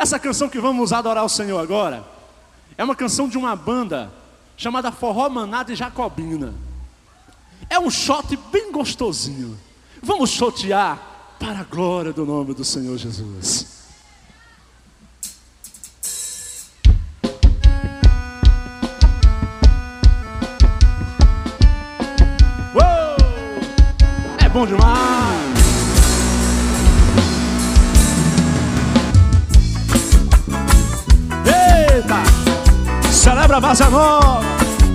Essa canção que vamos adorar o Senhor agora é uma canção de uma banda chamada Forró Manada e Jacobina. É um shot bem gostosinho. Vamos shotear para a glória do nome do Senhor Jesus. Uou! É bom demais. Eita! Celebra a Vaza Nova.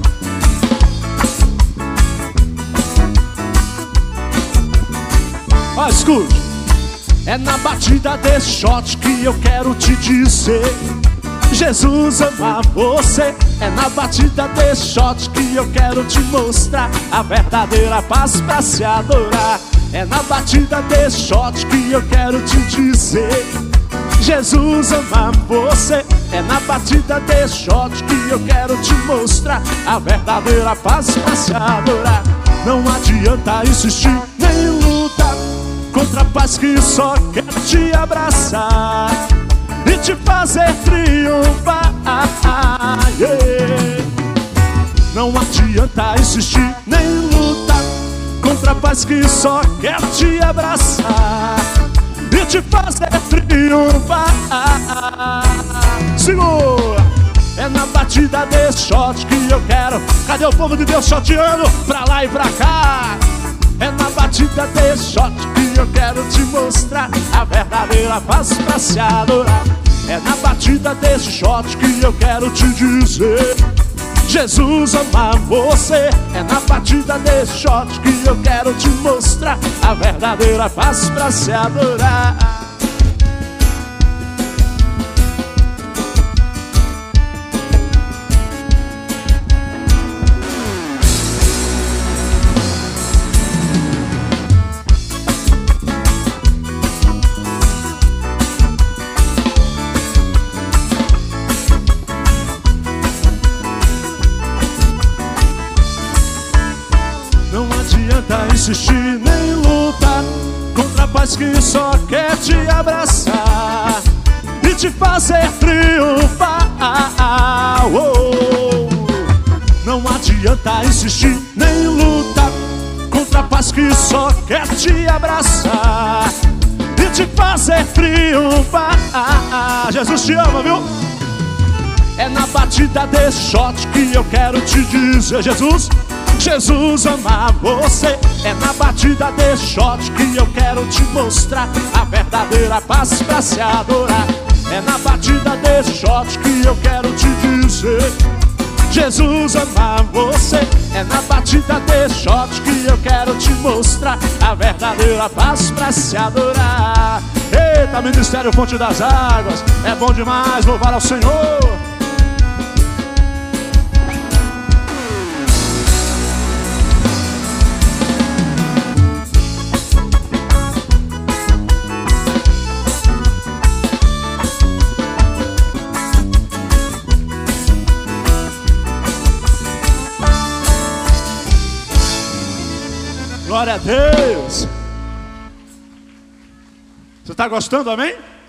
Ó, escute. É na batida desse shot que eu quero te dizer: Jesus ama você. É na batida desse shot que eu quero te mostrar a verdadeira paz pra se adorar. É na batida desse shot que eu quero te dizer: Jesus ama você. É na batida desse shot que eu quero te mostrar a verdadeira paz pra se adorar. Não adianta insistir nem lutar contra a paz que só quer te abraçar e te fazer triunfar. Yeah. Não adianta insistir nem lutar contra a paz que só quer te abraçar e te fazer triunfar. Segura! É na batida desse shot que eu quero. Cadê o povo de Deus shoteando pra lá e pra cá? É na batida desse shot que eu quero te mostrar a verdadeira paz pra se adorar. É na batida desse shot que eu quero te dizer: Jesus ama você. É na batida desse shot que eu quero te mostrar a verdadeira paz pra se adorar. Insistir nem lutar contra a paz que só quer te abraçar e te fazer triunfar. Não adianta insistir nem lutar contra a paz que só quer te abraçar e te fazer triunfar. Jesus te ama, viu? É na batida desse shot que eu quero te dizer: Jesus ama você. É na batida desse shot que eu quero te mostrar a verdadeira paz pra se adorar. É na batida desse shot que eu quero te dizer: Jesus ama você. É na batida desse shot que eu quero te mostrar a verdadeira paz pra se adorar. Eita, Ministério Fonte das Águas, é bom demais louvar ao Senhor. Glória a Deus. Você está gostando, amém?